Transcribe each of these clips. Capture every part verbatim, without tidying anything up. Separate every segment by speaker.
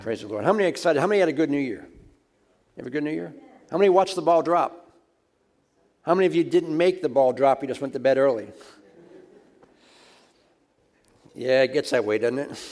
Speaker 1: Praise the Lord. How many are excited? How many had a good New Year? You have a good New Year? How many watched the ball drop? How many of you didn't make the ball drop? You just went to bed early. Yeah, it gets that way, doesn't it?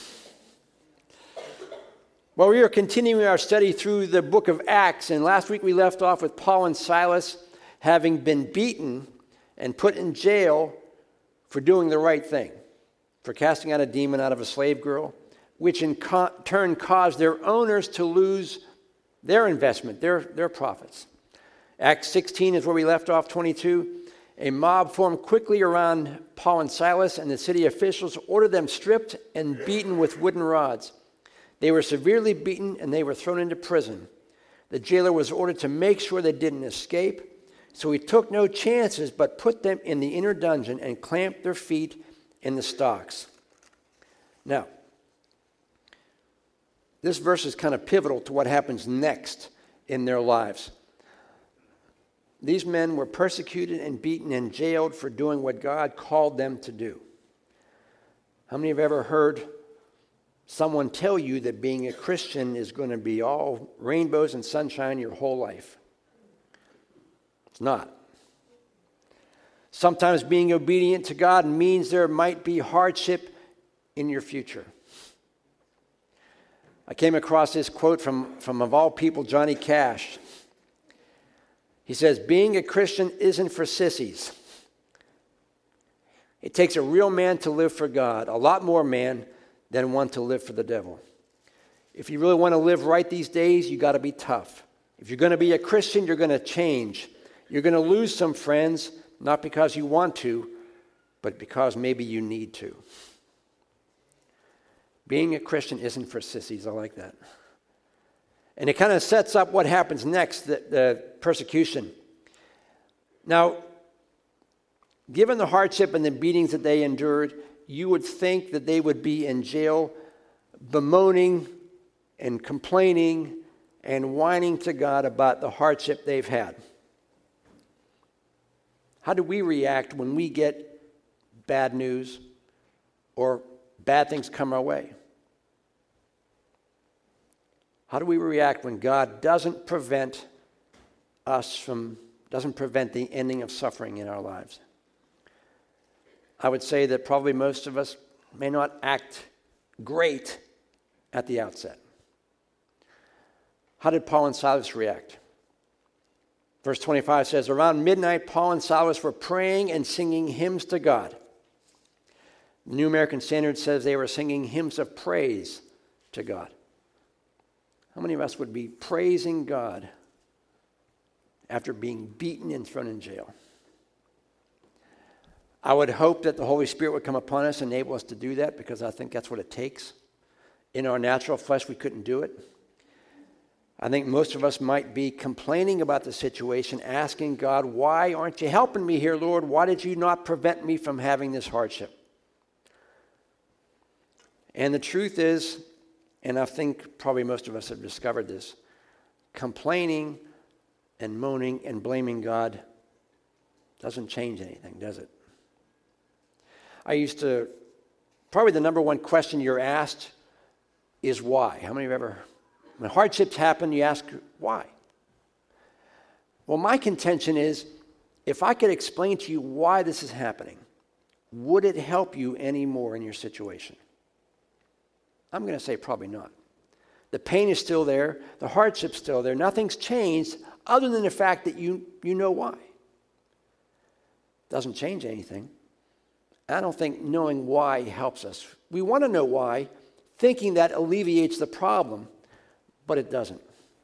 Speaker 1: Well, we are continuing our study through the book of Acts, and last week we left off with Paul and Silas having been beaten and put in jail for doing the right thing, for casting out a demon out of a slave girl, which in co- turn caused their owners to lose their investment, their, their profits. Acts sixteen is where we left off, twenty-two. A mob formed quickly around Paul and Silas, and the city officials ordered them stripped and beaten with wooden rods. They were severely beaten, and they were thrown into prison. The jailer was ordered to make sure they didn't escape, so he took no chances but put them in the inner dungeon and clamped their feet in the stocks. Now, this verse is kind of pivotal to what happens next in their lives. These men were persecuted and beaten and jailed for doing what God called them to do. How many have ever heard someone tell you that being a Christian is going to be all rainbows and sunshine your whole life? It's not. Sometimes being obedient to God means there might be hardship in your future. I came across this quote from, from of all people, Johnny Cash. He says, being a Christian isn't for sissies. It takes a real man to live for God, a lot more man than one to live for the devil. If you really want to live right these days, you got to be tough. If you're going to be a Christian, you're going to change. You're going to lose some friends, not because you want to, but because maybe you need to. Being a Christian isn't for sissies. I like that. And it kind of sets up what happens next, the, the persecution. Now, given the hardship and the beatings that they endured, you would think that they would be in jail bemoaning and complaining and whining to God about the hardship they've had. How do we react when we get bad news or bad things come our way? How do we react when God doesn't prevent us from, doesn't prevent the ending of suffering in our lives? I would say that probably most of us may not act great at the outset. How did Paul and Silas react? Verse twenty-five says, around midnight, Paul and Silas were praying and singing hymns to God. The New American Standard says they were singing hymns of praise to God. How many of us would be praising God after being beaten and thrown in jail? I would hope that the Holy Spirit would come upon us and enable us to do that, because I think that's what it takes. In our natural flesh, we couldn't do it. I think most of us might be complaining about the situation, asking God, why aren't you helping me here, Lord? Why did you not prevent me from having this hardship? And the truth is, and I think probably most of us have discovered this, complaining and moaning and blaming God doesn't change anything, does it? I used to, probably the number one question you're asked is why. How many have ever, when hardships happen, you ask why? Well, my contention is, if I could explain to you why this is happening, would it help you any more in your situation? I'm going to say probably not. The pain is still there. The hardship's still there. Nothing's changed other than the fact that you, you know why. Doesn't change anything. I don't think knowing why helps us. We want to know why, thinking that alleviates the problem, but it doesn't.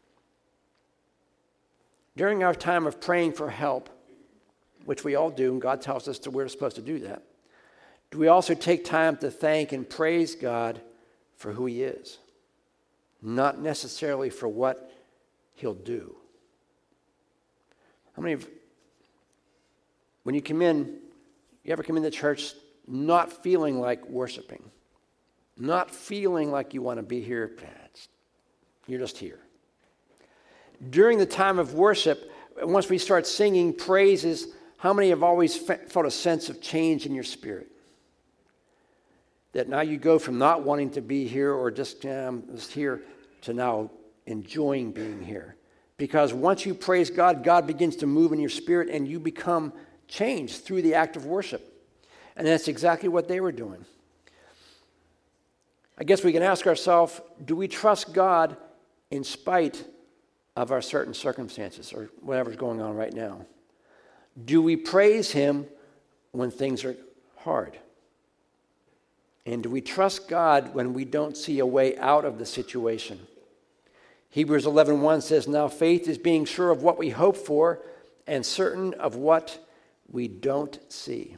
Speaker 1: During our time of praying for help, which we all do, and God tells us that we're supposed to do that, do we also take time to thank and praise God for who he is, not necessarily for what he'll do? How many of, when you come in, you ever come into church not feeling like worshiping, not feeling like you want to be here? You're just here. During the time of worship, once we start singing praises, how many have always felt a sense of change in your spirit? That now you go from not wanting to be here or just, yeah, I'm just here to now enjoying being here. Because once you praise God, God begins to move in your spirit and you become changed through the act of worship. And that's exactly what they were doing. I guess we can ask ourselves, do we trust God in spite of our certain circumstances or whatever's going on right now? Do we praise Him when things are hard? And do we trust God when we don't see a way out of the situation? Hebrews eleven one says, now faith is being sure of what we hope for and certain of what we don't see.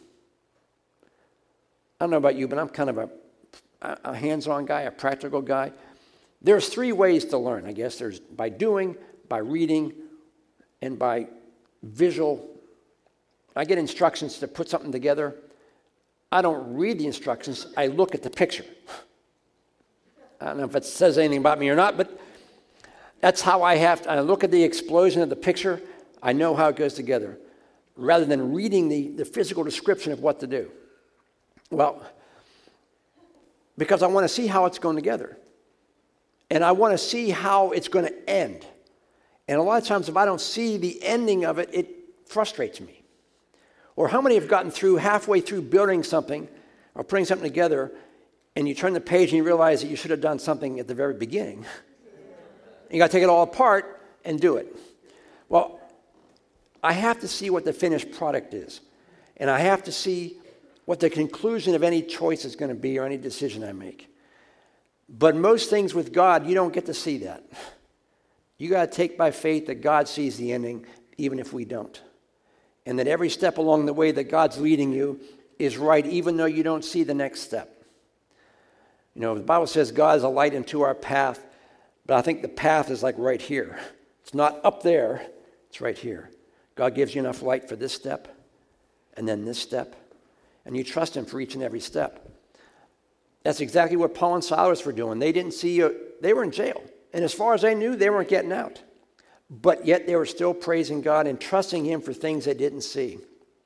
Speaker 1: I don't know about you, but I'm kind of a, a hands-on guy, a practical guy. There's three ways to learn, I guess. There's by doing, by reading, and by visual. I get instructions to put something together. I don't read the instructions. I look at the picture. I don't know if it says anything about me or not, but that's how I have to. I look at the explosion of the picture. I know how it goes together, rather than reading the, the physical description of what to do. Well, because I want to see how it's going together. And I want to see how it's going to end. And a lot of times if I don't see the ending of it, it frustrates me. Or how many have gotten through, halfway through building something or putting something together, and you turn the page and you realize that you should have done something at the very beginning. You got to take it all apart and do it. Well, I have to see what the finished product is. And I have to see what the conclusion of any choice is going to be or any decision I make. But most things with God, you don't get to see that. You got to take by faith that God sees the ending, even if we don't. And that every step along the way that God's leading you is right, even though you don't see the next step. You know, the Bible says God is a light into our path, but I think the path is like right here. It's not up there, it's right here. God gives you enough light for this step, and then this step, and you trust Him for each and every step. That's exactly what Paul and Silas were doing. They didn't see, a, they were in jail. And as far as they knew, they weren't getting out. But yet they were still praising God and trusting Him for things they didn't see.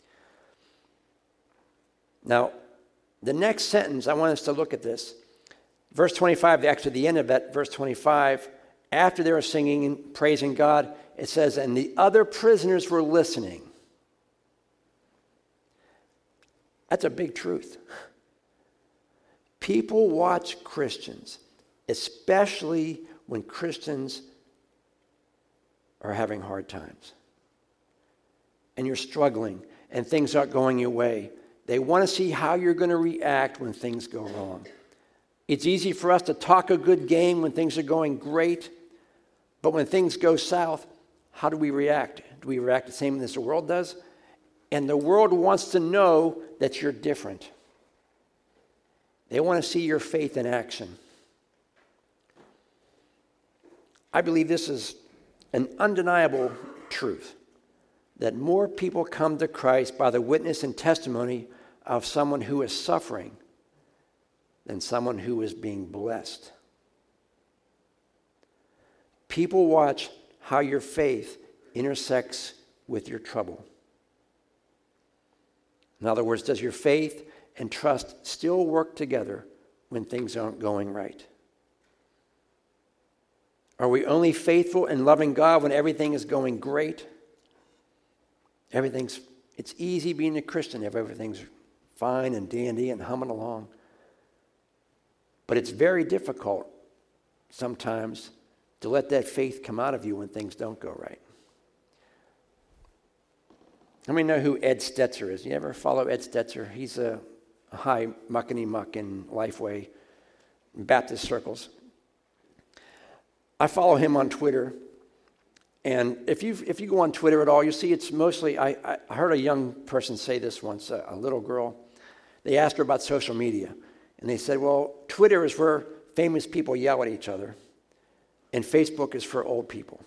Speaker 1: Now, the next sentence, I want us to look at this. Verse twenty-five, actually the end of that, verse twenty-five, after they were singing and praising God, it says, and the other prisoners were listening. That's a big truth. People watch Christians, especially when Christians are having hard times. And you're struggling, and things aren't going your way. They want to see how you're going to react when things go wrong. It's easy for us to talk a good game when things are going great, but when things go south, how do we react? Do we react the same as the world does? And the world wants to know that you're different. They want to see your faith in action. I believe this is an undeniable truth, that more people come to Christ by the witness and testimony of someone who is suffering than someone who is being blessed. People watch how your faith intersects with your trouble. In other words, does your faith and trust still work together when things aren't going right? Are we only faithful and loving God when everything is going great? Everything's, it's easy being a Christian if everything's fine and dandy and humming along. But it's very difficult sometimes to let that faith come out of you when things don't go right. How many know who Ed Stetzer is? You ever follow Ed Stetzer? He's a, a high muckety muck in Lifeway Baptist circles. I follow him on Twitter, and if you if you go on Twitter at all, you see it's mostly, I, I heard a young person say this once, a, a little girl. They asked her about social media, and they said, well, Twitter is where famous people yell at each other, and Facebook is for old people.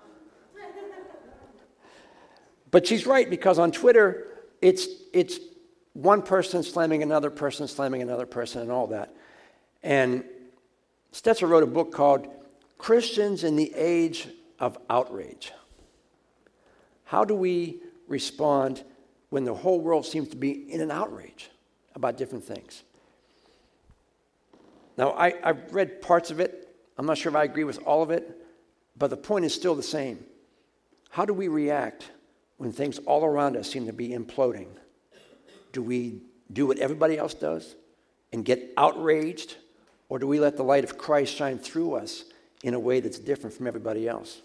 Speaker 1: But she's right, because on Twitter, it's it's one person slamming another person, slamming another person, and all that. And Stetzer wrote a book called Christians in the Age of Outrage. How do we respond when the whole world seems to be in an outrage about different things? Now, I, I've read parts of it. I'm not sure if I agree with all of it, but the point is still the same. How do we react when things all around us seem to be imploding? Do we do what everybody else does and get outraged? Or do we let the light of Christ shine through us in a way that's different from everybody else?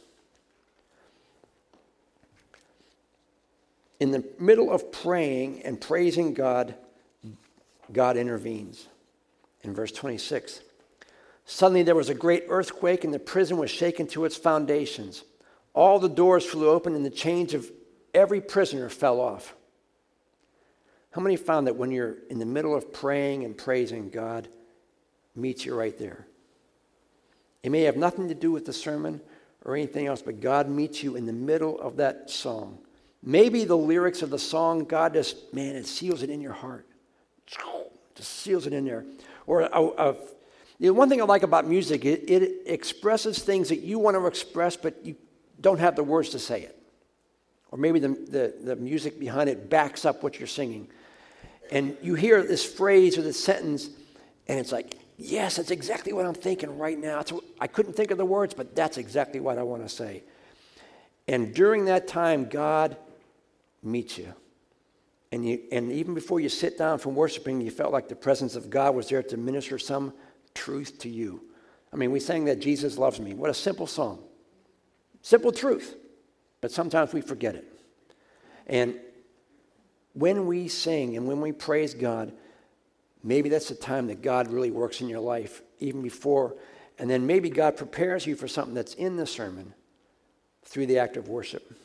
Speaker 1: In the middle of praying and praising God, God intervenes. In verse twenty-six, suddenly there was a great earthquake and the prison was shaken to its foundations. All the doors flew open and the chains of every prisoner fell off. How many found that when you're in the middle of praying and praising, God meets you right there? It may have nothing to do with the sermon or anything else, but God meets you in the middle of that song. Maybe the lyrics of the song, God just, man, it seals it in your heart. Just seals it in there. Or a, a, you know, one thing I like about music, it, it expresses things that you want to express, but you don't have the words to say it. Or maybe the, the, the music behind it backs up what you're singing. And you hear this phrase or this sentence, and it's like, yes, that's exactly what I'm thinking right now. It's, I couldn't think of the words, but that's exactly what I want to say. And during that time, God meets you. And, you. and even before you sit down from worshiping, you felt like the presence of God was there to minister some truth to you. I mean, we sang that Jesus loves me. What a simple song. Simple truth. But sometimes we forget it. And when we sing and when we praise God, maybe that's the time that God really works in your life, even before. And then maybe God prepares you for something that's in the sermon through the act of worship.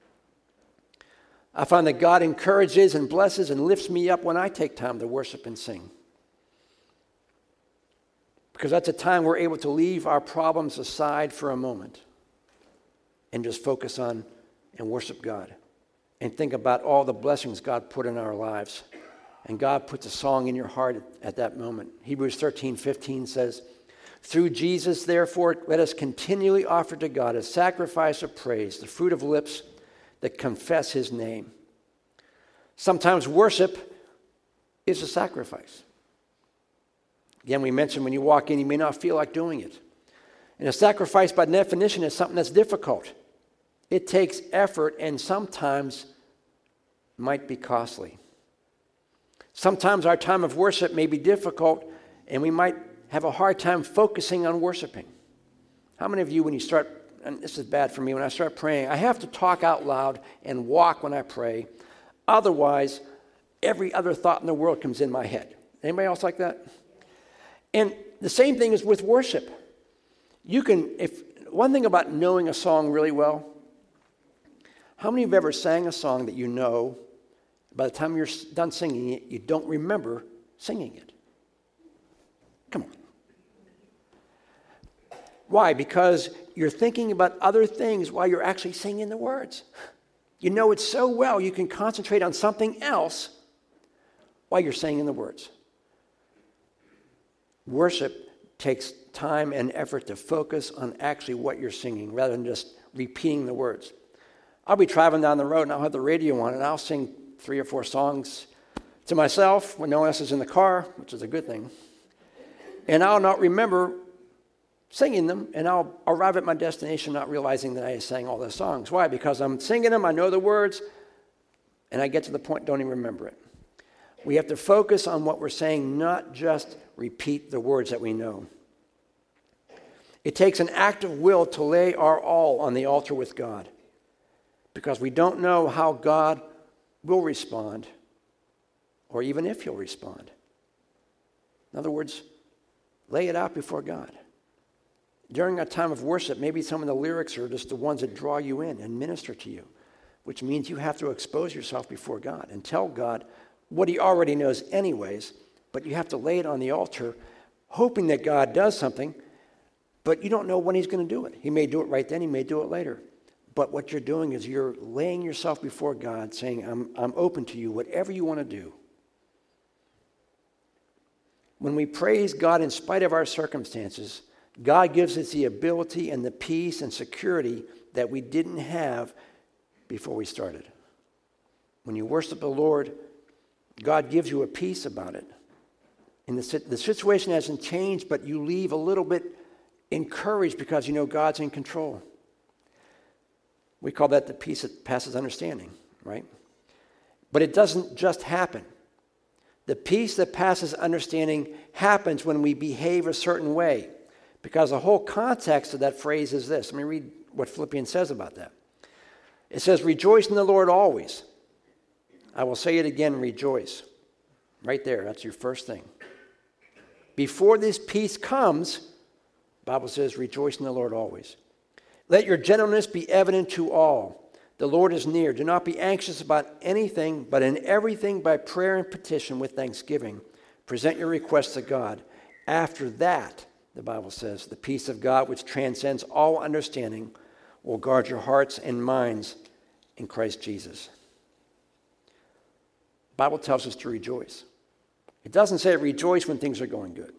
Speaker 1: I find that God encourages and blesses and lifts me up when I take time to worship and sing. Because that's a time we're able to leave our problems aside for a moment and just focus on and worship God and think about all the blessings God put in our lives. And God puts a song in your heart at, at that moment. Hebrews thirteen fifteen says, through Jesus, therefore, let us continually offer to God a sacrifice of praise, the fruit of lips that confess his name. Sometimes worship is a sacrifice. Again, we mentioned when you walk in, you may not feel like doing it. And a sacrifice, by definition, is something that's difficult. It takes effort and sometimes might be costly. Sometimes our time of worship may be difficult and we might have a hard time focusing on worshiping. How many of you, when you start, and this is bad for me, when I start praying, I have to talk out loud and walk when I pray. Otherwise, every other thought in the world comes in my head. Anybody else like that? And the same thing is with worship. You can, if one thing about knowing a song really well, how many of you have ever sang a song that you know, by the time you're done singing it, you don't remember singing it? Come on. Why? Because you're thinking about other things while you're actually singing the words. You know it so well, you can concentrate on something else while you're singing the words. Worship takes time and effort to focus on actually what you're singing rather than just repeating the words. I'll be driving down the road and I'll have the radio on and I'll sing three or four songs to myself when no one else is in the car, which is a good thing. And I'll not remember singing them, and I'll arrive at my destination not realizing that I sang all those songs. Why? Because I'm singing them, I know the words, and I get to the point, don't even remember it. We have to focus on what we're saying, not just repeat the words that we know. It takes an act of will to lay our all on the altar with God, because we don't know how God will respond, or even if he'll respond. In other words, lay it out before God. During a time of worship, maybe some of the lyrics are just the ones that draw you in and minister to you, which means you have to expose yourself before God and tell God what he already knows anyways, but you have to lay it on the altar, hoping that God does something, but you don't know when he's going to do it. He may do it right then, he may do it later. But what you're doing is you're laying yourself before God, saying, I'm, I'm open to you, whatever you want to do. When we praise God in spite of our circumstances, God gives us the ability and the peace and security that we didn't have before we started. When you worship the Lord, God gives you a peace about it. And the, the situation hasn't changed, but you leave a little bit encouraged because you know God's in control. We call that the peace that passes understanding, right? But it doesn't just happen. The peace that passes understanding happens when we behave a certain way, because the whole context of that phrase is this. Let me read what Philippians says about that. It says, rejoice in the Lord always. I will say it again, rejoice. Right there, that's your first thing. Before this peace comes, the Bible says, rejoice in the Lord always. Let your gentleness be evident to all. The Lord is near. Do not be anxious about anything, but in everything by prayer and petition with thanksgiving. Present your requests to God. After that, the Bible says, the peace of God, which transcends all understanding, will guard your hearts and minds in Christ Jesus. The Bible tells us to rejoice. It doesn't say rejoice when things are going good.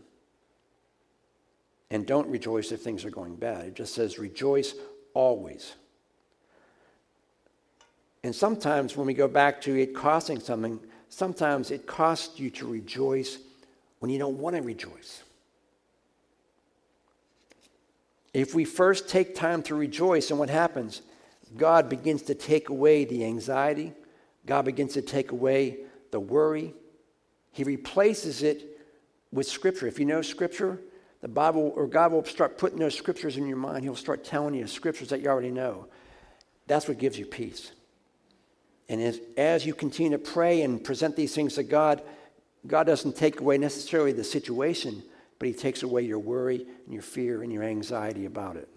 Speaker 1: And don't rejoice if things are going bad. It just says rejoice always. And sometimes when we go back to it costing something, sometimes it costs you to rejoice when you don't want to rejoice. If we first take time to rejoice, and what happens? God begins to take away the anxiety. God begins to take away the worry. He replaces it with Scripture. If you know Scripture, the Bible, or God will start putting those Scriptures in your mind. He'll start telling you Scriptures that you already know. That's what gives you peace. And as, as you continue to pray and present these things to God, God doesn't take away necessarily the situation, but he takes away your worry and your fear and your anxiety about it.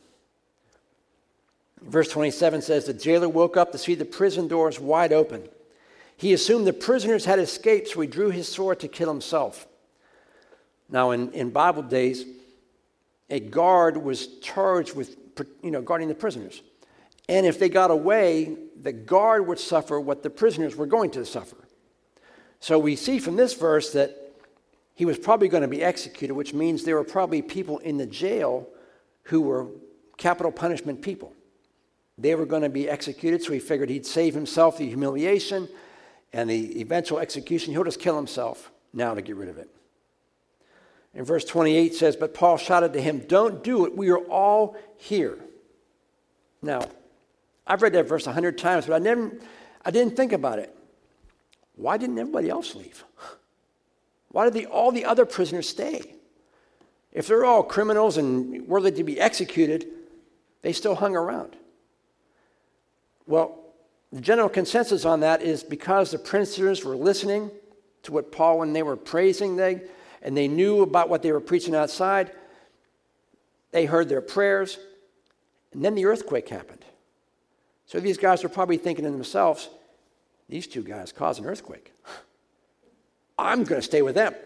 Speaker 1: Verse twenty-seven says, the jailer woke up to see the prison doors wide open. He assumed the prisoners had escaped, so he drew his sword to kill himself. Now, in, in Bible days, a guard was charged with, you know, guarding the prisoners. And if they got away, the guard would suffer what the prisoners were going to suffer. So we see from this verse that he was probably going to be executed, which means there were probably people in the jail who were capital punishment people. They were going to be executed, so he figured he'd save himself the humiliation and the eventual execution. He'll just kill himself now to get rid of it. And verse twenty-eight says, but Paul shouted to him, don't do it. We are all here. Now, I've read that verse a hundred times, but I never, I didn't think about it. Why didn't everybody else leave? Why did the, all the other prisoners stay? If they're all criminals and worthy to be executed, they still hung around. Well, the general consensus on that is because the prisoners were listening to what Paul and they were praising, they, and they knew about what they were preaching outside, they heard their prayers, and then the earthquake happened. So these guys were probably thinking to themselves, these two guys caused an earthquake. I'm going to stay with them.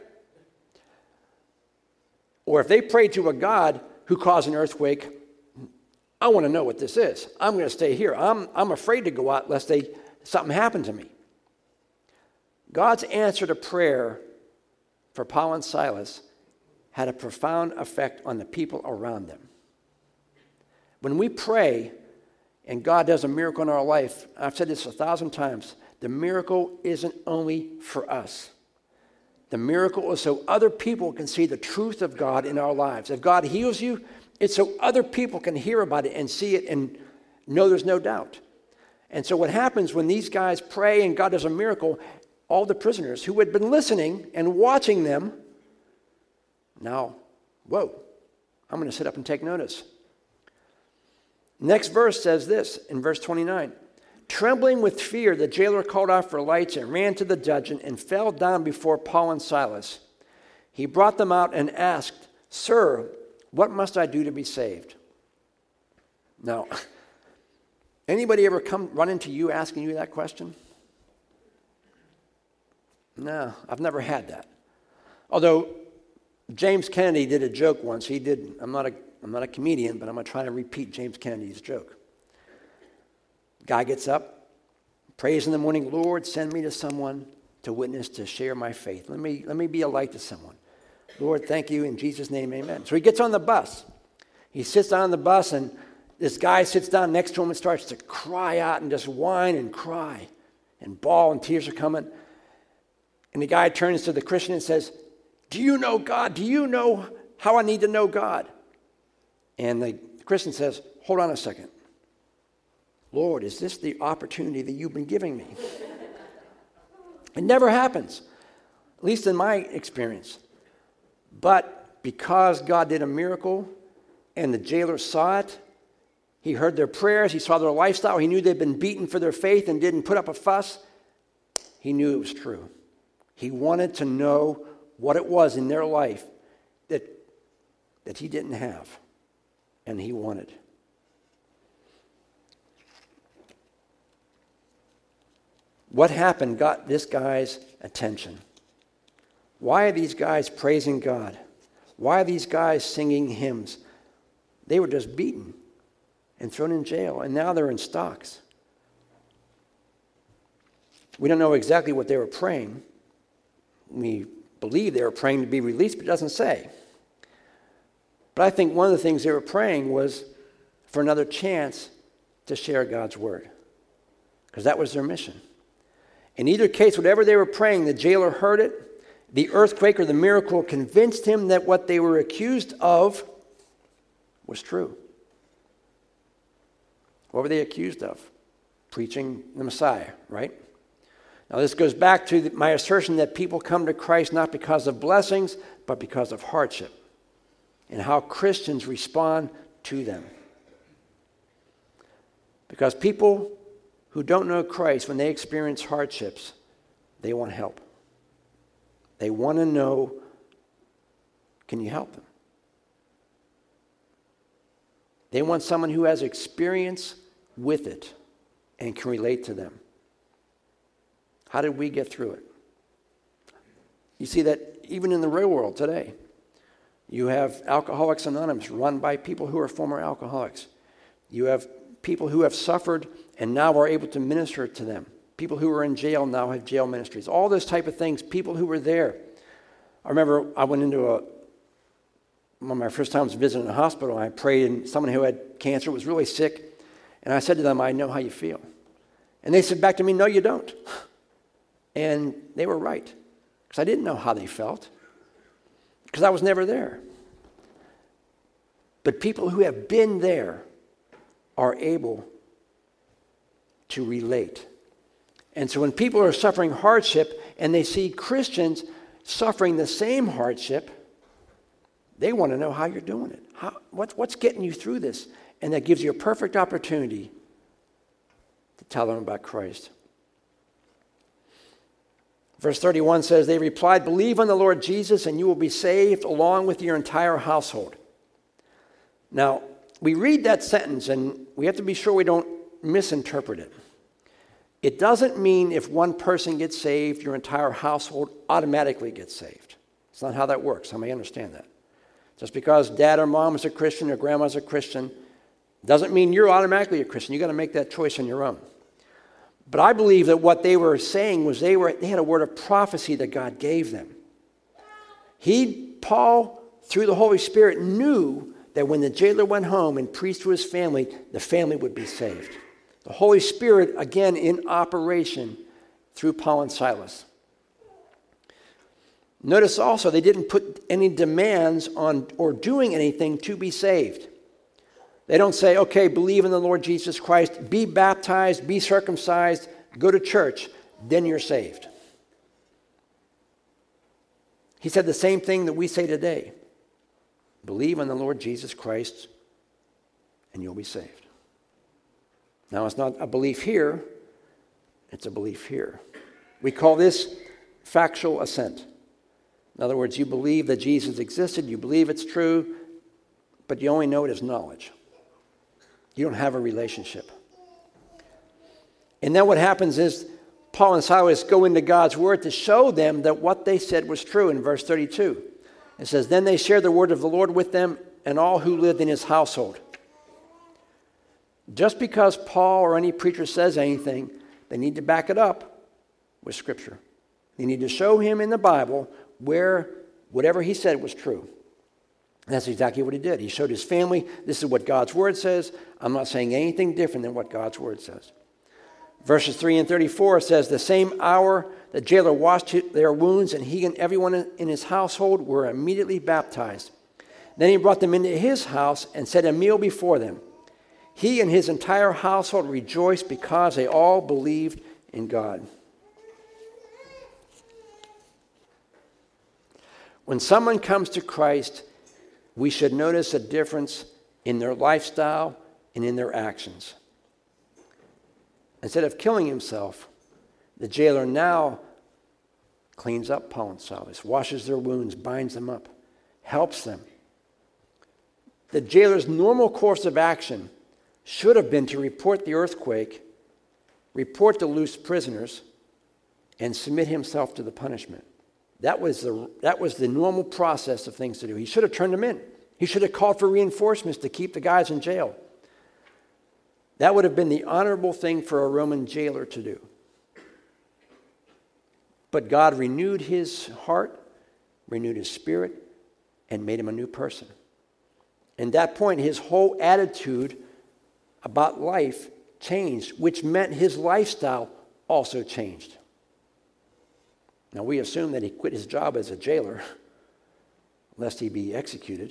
Speaker 1: Or if they prayed to a God who caused an earthquake, I want to know what this is. I'm going to stay here. I'm, I'm afraid to go out lest they, something happened to me. God's answer to prayer for Paul and Silas had a profound effect on the people around them. When we pray and God does a miracle in our life, I've said this a thousand times, the miracle isn't only for us. The miracle is so other people can see the truth of God in our lives. If God heals you, it's so other people can hear about it and see it and know there's no doubt. And so what happens when these guys pray and God does a miracle, all the prisoners who had been listening and watching them, now, whoa, I'm going to sit up and take notice. Next verse says this in verse twenty-nine. Trembling with fear, the jailer called out for lights and ran to the dungeon and fell down before Paul and Silas. He brought them out and asked, Sir, what must I do to be saved? Now, anybody ever come run into you asking you that question? No, I've never had that. Although James Kennedy did a joke once. He did, I'm not a, I'm not a comedian, but I'm going to try to repeat James Kennedy's joke. Guy gets up, prays in the morning, Lord, send me to someone to witness, to share my faith. Let me, let me be a light to someone. Lord, thank you. In Jesus' name, amen. So he gets on the bus. He sits on the bus, and this guy sits down next to him and starts to cry out and just whine and cry and bawl, and tears are coming. And the guy turns to the Christian and says, do you know God? Do you know how I need to know God? And the Christian says, hold on a second. Lord, is this the opportunity that you've been giving me? It never happens, at least in my experience. But because God did a miracle and the jailer saw it, he heard their prayers, he saw their lifestyle, he knew they'd been beaten for their faith and didn't put up a fuss, he knew it was true. He wanted to know what it was in their life that, that he didn't have, and he wanted. What happened got this guy's attention. Why are these guys praising God? Why are these guys singing hymns? They were just beaten and thrown in jail, and now they're in stocks. We don't know exactly what they were praying. We believe they were praying to be released, but it doesn't say. But I think one of the things they were praying was for another chance to share God's word, because that was their mission. In either case, whatever they were praying, the jailer heard it. The earthquake or the miracle convinced him that what they were accused of was true. What were they accused of? Preaching the Messiah, right? Now this goes back to my assertion that people come to Christ not because of blessings, but because of hardship, and how Christians respond to them. Because people who don't know Christ, when they experience hardships, they want help. They want to know, can you help them? They want someone who has experience with it and can relate to them. How did we get through it? You see that even in the real world today. You have Alcoholics Anonymous run by people who are former alcoholics. You have people who have suffered and now are able to minister to them. People who are in jail now have jail ministries. All those type of things, people who were there. I remember I went into a, one of my first times visiting a hospital, and I prayed, and someone who had cancer was really sick, and I said to them, I know how you feel. And they said back to me, no, you don't. And they were right, because I didn't know how they felt, because I was never there. But people who have been there are able to relate. And so when people are suffering hardship and they see Christians suffering the same hardship, they want to know how you're doing it. How, what, what's getting you through this? And that gives you a perfect opportunity to tell them about Christ. Verse thirty-one says, they replied, believe on the Lord Jesus and you will be saved along with your entire household. Now, we read that sentence and we have to be sure we don't misinterpret it. It doesn't mean if one person gets saved, your entire household automatically gets saved. It's not how that works. I may understand that. Just because dad or mom is a Christian or grandma's a Christian doesn't mean you're automatically a Christian. You've got to make that choice on your own. But I believe that what they were saying was they were they had a word of prophecy that God gave them. He, Paul, through the Holy Spirit, knew that when the jailer went home and preached to his family, the family would be saved. The Holy Spirit, again, in operation through Paul and Silas. Notice also they didn't put any demands on or doing anything to be saved. They don't say, okay, believe in the Lord Jesus Christ, be baptized, be circumcised, go to church, then you're saved. He said the same thing that we say today. Believe in the Lord Jesus Christ and you'll be saved. Now, it's not a belief here, it's a belief here. We call this factual assent. In other words, you believe that Jesus existed, you believe it's true, but you only know it as knowledge. You don't have a relationship. And then what happens is Paul and Silas go into God's word to show them that what they said was true in verse thirty-two. It says, then they shared the word of the Lord with them and all who lived in his household. Just because Paul or any preacher says anything, they need to back it up with Scripture. They need to show him in the Bible where whatever he said was true. And that's exactly what he did. He showed his family, this is what God's word says. I'm not saying anything different than what God's word says. Verses three and thirty-four says, the same hour the jailer washed their wounds, and he and everyone in his household were immediately baptized. Then he brought them into his house and set a meal before them. He and his entire household rejoiced because they all believed in God. When someone comes to Christ, we should notice a difference in their lifestyle and in their actions. Instead of killing himself, the jailer now cleans up Paul and Silas, washes their wounds, binds them up, helps them. The jailer's normal course of action should have been to report the earthquake, report the loose prisoners, and submit himself to the punishment. That was the, that was the normal process of things to do. He should have turned them in. He should have called for reinforcements to keep the guys in jail. That would have been the honorable thing for a Roman jailer to do. But God renewed his heart, renewed his spirit, and made him a new person. And at that point, his whole attitude about life changed, which meant his lifestyle also changed. Now, we assume that he quit his job as a jailer, lest he be executed.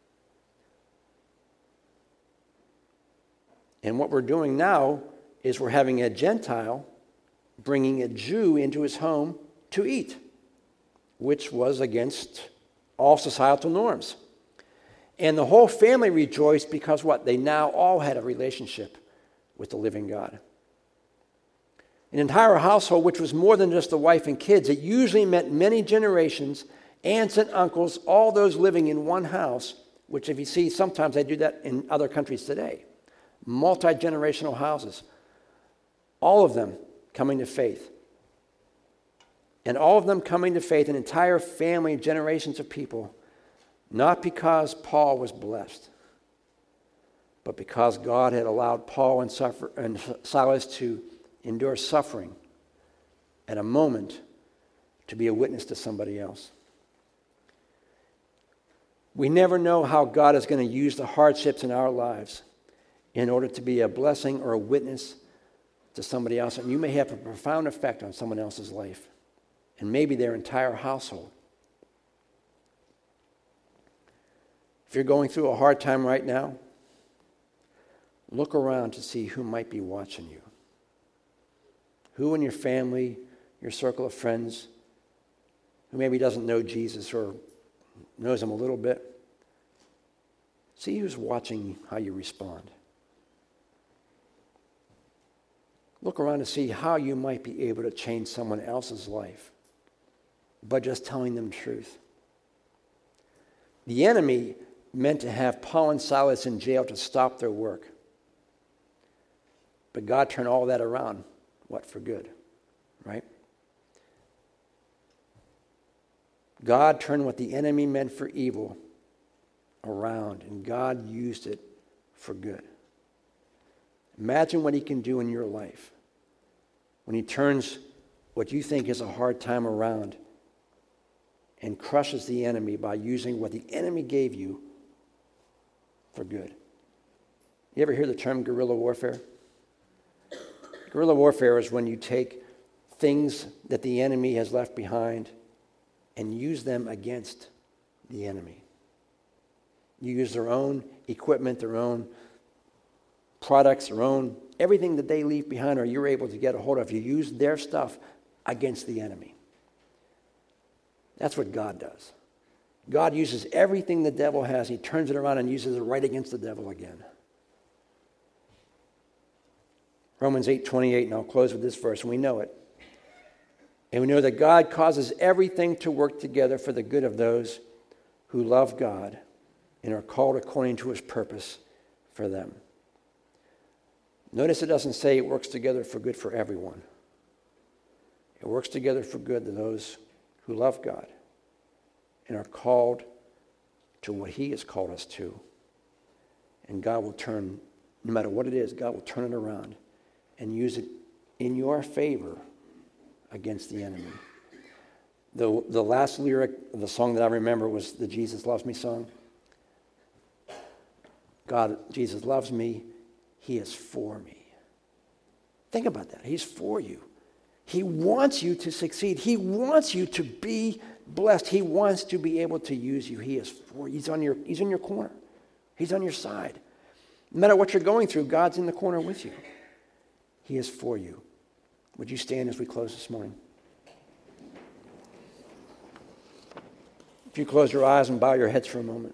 Speaker 1: And what we're doing now is we're having a Gentile bringing a Jew into his home to eat, which was against all societal norms. And the whole family rejoiced because what? They now all had a relationship with the living God. An entire household, which was more than just the wife and kids, it usually meant many generations, aunts and uncles, all those living in one house, which if you see, sometimes they do that in other countries today. Multi-generational houses. All of them coming to faith. And all of them coming to faith, an entire family, generations of people, not because Paul was blessed, but because God had allowed Paul and, suffer, and Silas to endure suffering at a moment to be a witness to somebody else. We never know how God is going to use the hardships in our lives in order to be a blessing or a witness to somebody else. And you may have a profound effect on someone else's life, and maybe their entire household. If you're going through a hard time right now, look around to see who might be watching you. Who in your family, your circle of friends, who maybe doesn't know Jesus or knows him a little bit. See who's watching how you respond. Look around to see how you might be able to change someone else's life by just telling them truth. The enemy meant to have Paul and Silas in jail to stop their work. But God turned all that around. What? For good, right? God turned what the enemy meant for evil around, and God used it for good. Imagine what he can do in your life when he turns what you think is a hard time around and crushes the enemy by using what the enemy gave you for good. You ever hear the term guerrilla warfare? Guerrilla warfare is when you take things that the enemy has left behind and use them against the enemy. You use their own equipment, their own products, their own, everything that they leave behind or you're able to get a hold of. You use their stuff against the enemy. That's what God does. God uses everything the devil has. He turns it around and uses it right against the devil again. Romans eight twenty-eight, and I'll close with this verse, and we know it. And we know that God causes everything to work together for the good of those who love God and are called according to his purpose for them. Notice it doesn't say it works together for good for everyone. It works together for good to those who love God and are called to what he has called us to. And God will turn, no matter what it is, God will turn it around and use it in your favor against the enemy. The, the last lyric of the song that I remember was the Jesus Loves Me song. God, Jesus loves me. He is for me. Think about that. He's for you. He wants you to succeed. He wants you to be blessed. He wants to be able to use you. He is for you. He's on your, he's in your corner. He's on your side. No matter what you're going through, God's in the corner with you. He is for you. Would you stand as we close this morning? If you close your eyes and bow your heads for a moment.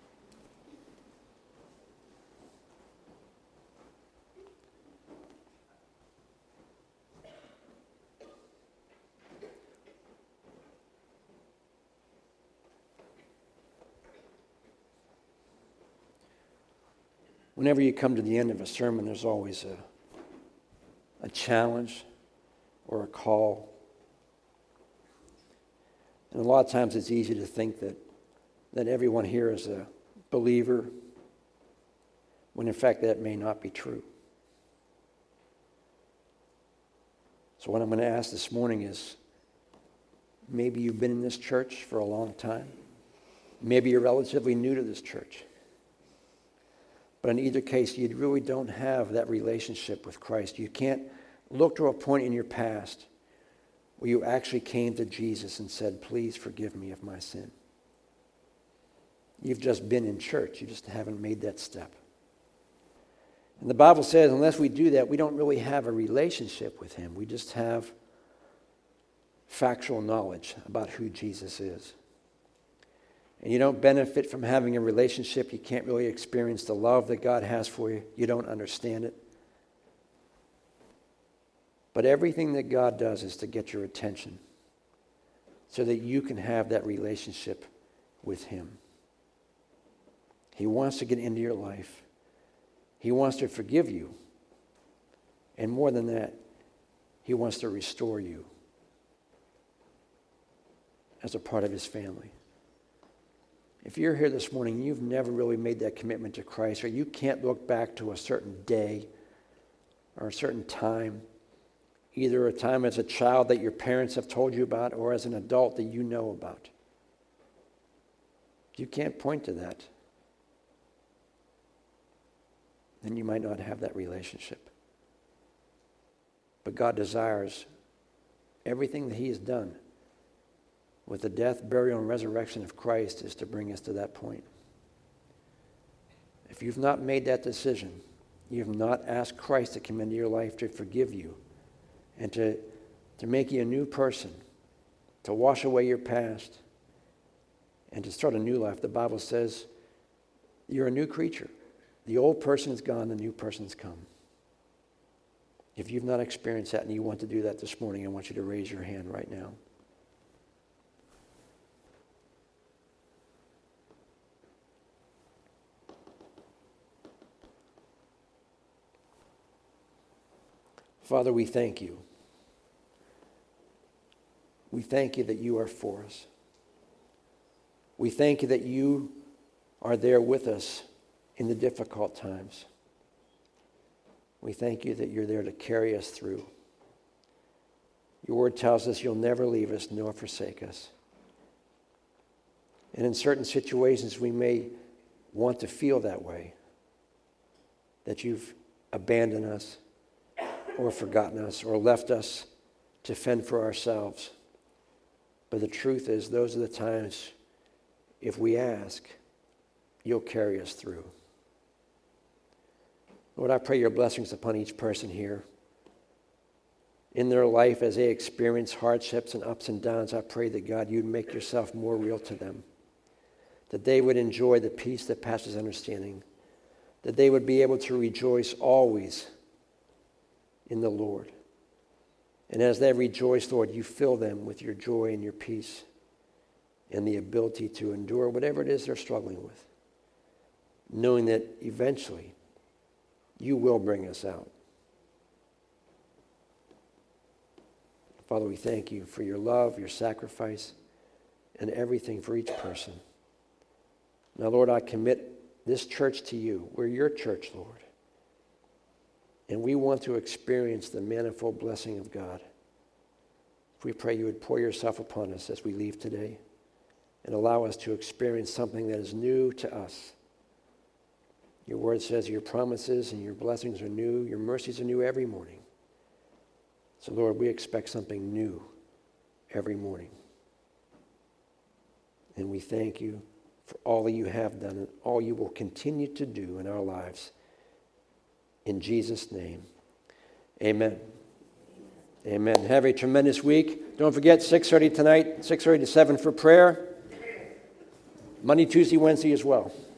Speaker 1: Whenever you come to the end of a sermon, there's always a, a challenge or a call. And a lot of times it's easy to think that, that everyone here is a believer, when in fact that may not be true. So what I'm going to ask this morning is, maybe you've been in this church for a long time. Maybe you're relatively new to this church. But in either case, you really don't have that relationship with Christ. You can't look to a point in your past where you actually came to Jesus and said, please forgive me of my sin. You've just been in church. You just haven't made that step. And the Bible says unless we do that, we don't really have a relationship with him. We just have factual knowledge about who Jesus is. And you don't benefit from having a relationship. You can't really experience the love that God has for you. You don't understand it. But everything that God does is to get your attention so that you can have that relationship with him. He wants to get into your life. He wants to forgive you. And more than that, he wants to restore you as a part of his family. If you're here this morning and you've never really made that commitment to Christ, or you can't look back to a certain day or a certain time, either a time as a child that your parents have told you about or as an adult that you know about, if you can't point to that, then you might not have that relationship. But God desires everything that he has done with the death, burial, and resurrection of Christ is to bring us to that point. If you've not made that decision, you've not asked Christ to come into your life to forgive you and to, to make you a new person, to wash away your past, and to start a new life, the Bible says you're a new creature. The old person is gone, the new person's come. If you've not experienced that and you want to do that this morning, I want you to raise your hand right now. Father, we thank you. We thank you that you are for us. We thank you that you are there with us in the difficult times. We thank you that you're there to carry us through. Your word tells us you'll never leave us nor forsake us. And in certain situations we may want to feel that way, that you've abandoned us or forgotten us or left us to fend for ourselves. But the truth is, those are the times, if we ask, you'll carry us through. Lord, I pray your blessings upon each person here. In their life, as they experience hardships and ups and downs, I pray that, God, you'd make yourself more real to them, that they would enjoy the peace that passes understanding, that they would be able to rejoice always in the Lord. And as they rejoice, Lord, you fill them with your joy and your peace and the ability to endure whatever it is they're struggling with, knowing that eventually you will bring us out. Father, we thank you for your love, your sacrifice, and everything for each person. Now, Lord, I commit this church to you. We're your church, Lord. And we want to experience the manifold blessing of God. We pray you would pour yourself upon us as we leave today and allow us to experience something that is new to us. Your word says your promises and your blessings are new. Your mercies are new every morning. So, Lord, we expect something new every morning. And we thank you for all that you have done and all you will continue to do in our lives. In Jesus' name, amen. Amen. Have a tremendous week. Don't forget, six thirty tonight, six thirty to seven for prayer. Monday, Tuesday, Wednesday as well.